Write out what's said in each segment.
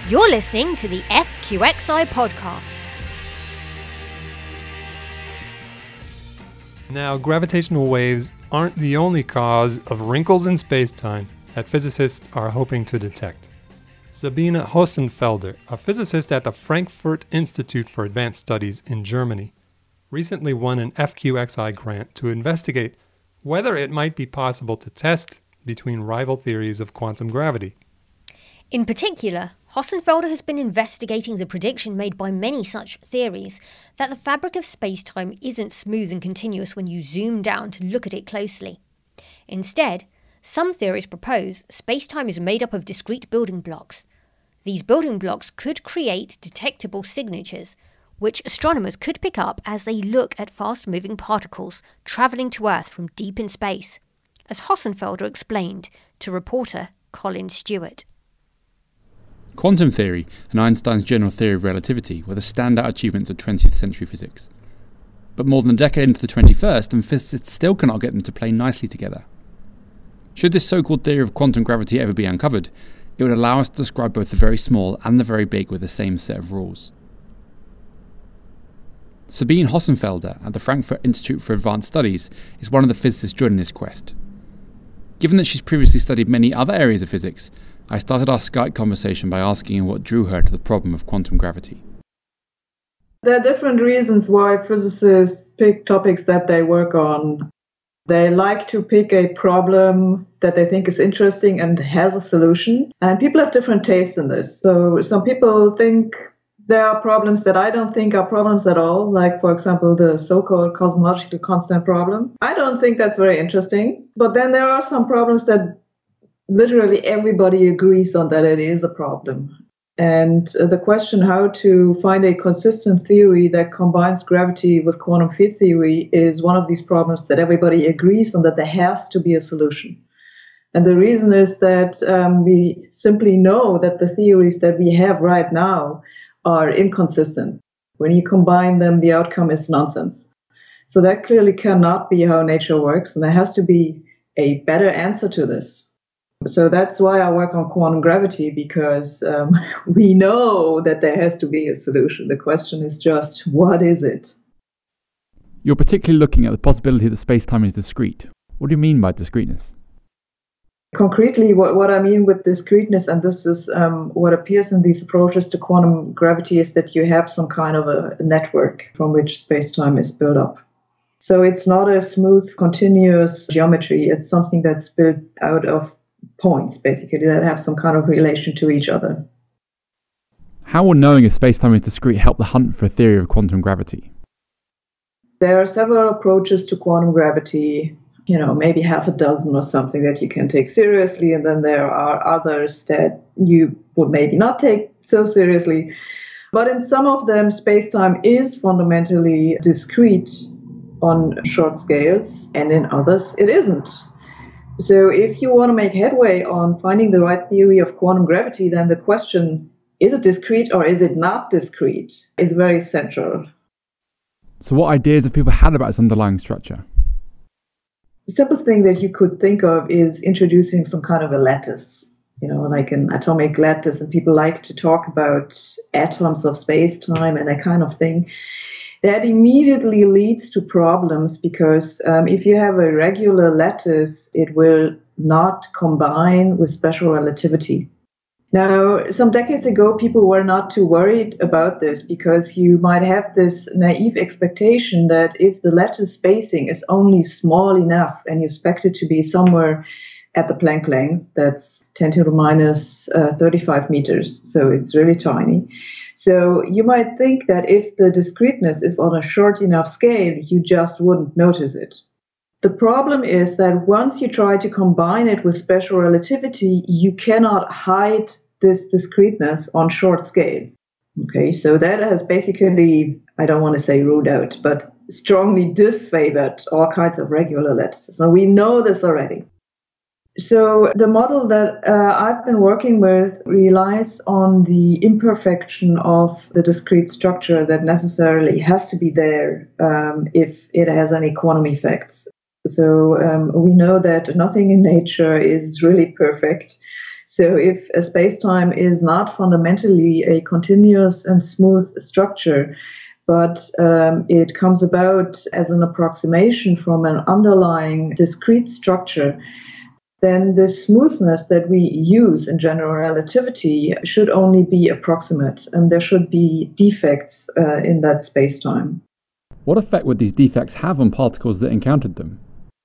You're listening to the FQXI podcast. Now, gravitational waves aren't the only cause of wrinkles in space-time that physicists are hoping to detect. Sabine Hossenfelder, a physicist at the Frankfurt Institute for Advanced Studies in Germany, recently won an FQXI grant to investigate whether it might be possible to test between rival theories of quantum gravity. In particular, Hossenfelder has been investigating the prediction made by many such theories that the fabric of space-time isn't smooth and continuous when you zoom down to look at it closely. Instead, some theories propose space-time is made up of discrete building blocks. These building blocks could create detectable signatures, which astronomers could pick up as they look at fast-moving particles travelling to Earth from deep in space, as Hossenfelder explained to reporter Colin Stewart. Quantum theory and Einstein's general theory of relativity were the standout achievements of 20th century physics. But more than a decade into the 21st, and physicists still cannot get them to play nicely together. Should this so-called theory of quantum gravity ever be uncovered, it would allow us to describe both the very small and the very big with the same set of rules. Sabine Hossenfelder at the Frankfurt Institute for Advanced Studies is one of the physicists joining this quest. Given that she's previously studied many other areas of physics, I started our Skype conversation by asking her what drew her to the problem of quantum gravity. There are different reasons why physicists pick topics that they work on. They like to pick a problem that they think is interesting and has a solution. And people have different tastes in this. So some people think there are problems that I don't think are problems at all, like, for example, the so-called cosmological constant problem. I don't think that's very interesting. But then there are some problems that literally everybody agrees on that it is a problem. And the question how to find a consistent theory that combines gravity with quantum field theory is one of these problems that everybody agrees on, that there has to be a solution. And the reason is that we simply know that the theories that we have right now are inconsistent. When you combine them, the outcome is nonsense. So that clearly cannot be how nature works, and there has to be a better answer to this. So that's why I work on quantum gravity, because we know that there has to be a solution. The question is just, what is it? You're particularly looking at the possibility that space-time is discrete. What do you mean by discreteness? Concretely, what I mean with discreteness, and this is what appears in these approaches to quantum gravity, is that you have some kind of a network from which space-time is built up. So it's not a smooth, continuous geometry. It's something that's built out of points, basically, that have some kind of relation to each other. How will knowing if space-time is discrete help the hunt for a theory of quantum gravity? There are several approaches to quantum gravity, maybe half a dozen or something that you can take seriously, and then there are others that you would maybe not take so seriously. But in some of them, space-time is fundamentally discrete on short scales, and in others, it isn't. So if you want to make headway on finding the right theory of quantum gravity, then the question, is it discrete or is it not discrete, is very central. So what ideas have people had about its underlying structure? The simplest thing that you could think of is introducing some kind of a lattice, like an atomic lattice, and people like to talk about atoms of space-time and that kind of thing. That immediately leads to problems because if you have a regular lattice, it will not combine with special relativity. Now, some decades ago, people were not too worried about this because you might have this naive expectation that if the lattice spacing is only small enough and you expect it to be somewhere at the Planck length, that's 10 to the minus 35 meters, so it's really tiny. So you might think that if the discreteness is on a short enough scale, you just wouldn't notice it. The problem is that once you try to combine it with special relativity, you cannot hide this discreteness on short scales. Okay, so that has basically, I don't want to say ruled out, but strongly disfavored all kinds of regular lattices. And we know this already. So the model that I've been working with relies on the imperfection of the discrete structure that necessarily has to be there if it has any quantum effects. So we know that nothing in nature is really perfect. So if a space-time is not fundamentally a continuous and smooth structure, but it comes about as an approximation from an underlying discrete structure, then the smoothness that we use in general relativity should only be approximate, and there should be defects in that space-time. What effect would these defects have on particles that encountered them?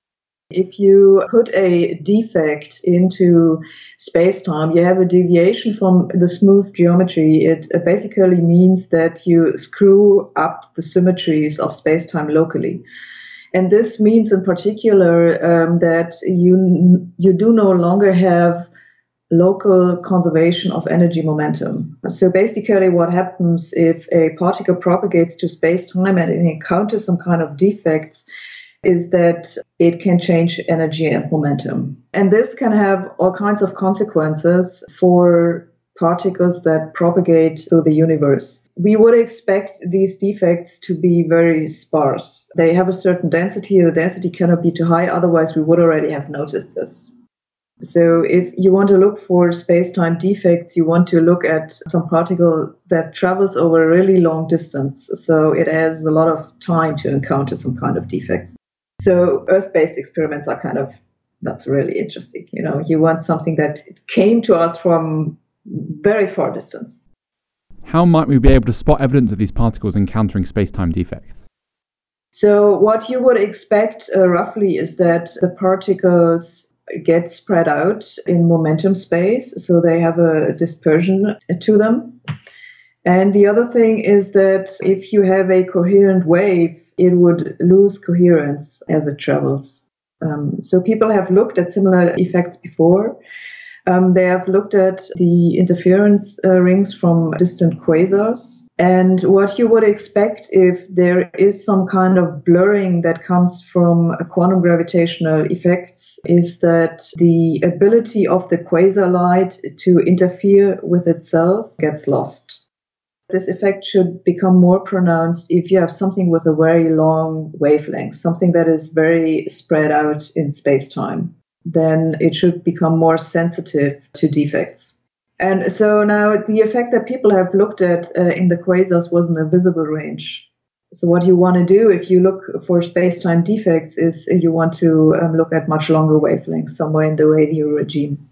If you put a defect into space-time, you have a deviation from the smooth geometry. It basically means that you screw up the symmetries of space-time locally. And this means in particular that you do no longer have local conservation of energy momentum. So basically what happens if a particle propagates to space-time and it encounters some kind of defects is that it can change energy and momentum. And this can have all kinds of consequences for particles that propagate through the universe. We would expect these defects to be very sparse. They have a certain density. The density cannot be too high, otherwise we would already have noticed this. So if you want to look for space-time defects, you want to look at some particle that travels over a really long distance. So it has a lot of time to encounter some kind of defects. So Earth-based experiments are that's really interesting. You want something that came to us from very far distance. How might we be able to spot evidence of these particles encountering space-time defects? So what you would expect roughly is that the particles get spread out in momentum space, so they have a dispersion to them. And the other thing is that if you have a coherent wave, it would lose coherence as it travels. So people have looked at similar effects before. They have looked at the interference rings from distant quasars. And what you would expect if there is some kind of blurring that comes from quantum gravitational effects is that the ability of the quasar light to interfere with itself gets lost. This effect should become more pronounced if you have something with a very long wavelength, something that is very spread out in space-time. Then it should become more sensitive to defects. And so now the effect that people have looked at in the quasars was in the visible range. So what you want to do if you look for space-time defects is you want to look at much longer wavelengths, somewhere in the radio regime.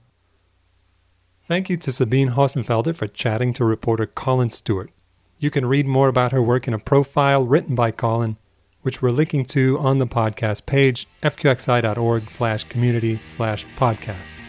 Thank you to Sabine Hossenfelder for chatting to reporter Colin Stewart. You can read more about her work in a profile written by Colin, which we're linking to on the podcast page, fqxi.org/community/podcast.